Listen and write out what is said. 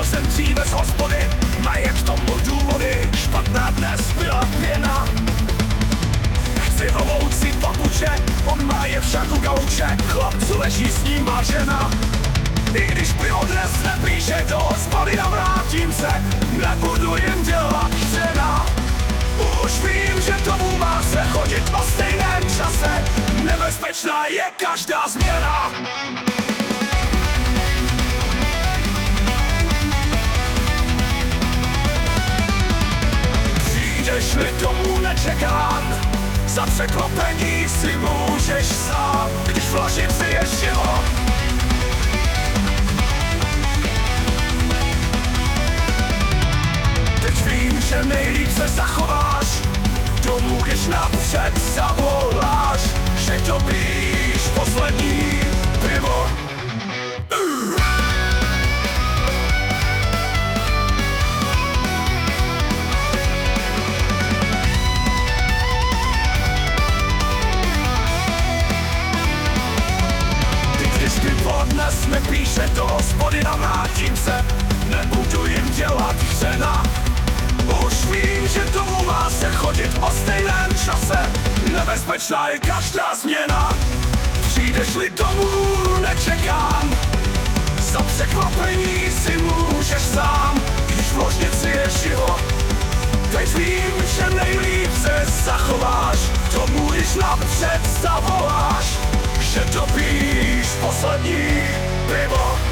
jsem dříve z hospody, mají k tomu důvody. Špatná dnes byla pěna. Chci holoucí papuče, on má je však u gauče. Chlapcu leží s ním má žena. I když pivo dnes nepíše do hospody, navrátím se, nebudu jen dělat žena. Už vím, že tomu má se chodit o stejném čase. Nebezpečná je každá změna. Přijdeš-li domů nečekán, za překvapení si můžeš sám, když v ložici je živo. Teď vím, že nejlíp se zachováš domů, když napřed zavoláš, že dobíš poslední pivo. Dnes nepíše do hospody, navrátím se, nebudu jim dělat žena. Už vím, že domů má se chodit o stejném čase. Nebezpečná je každá změna. Přijdeš-li domů nečekám, za překvapení si můžeš sám, když v ložnici je život. Teď vím, že nejlíp se zachováš domů, když napřed zavoláš, že dopíš poslední pivo.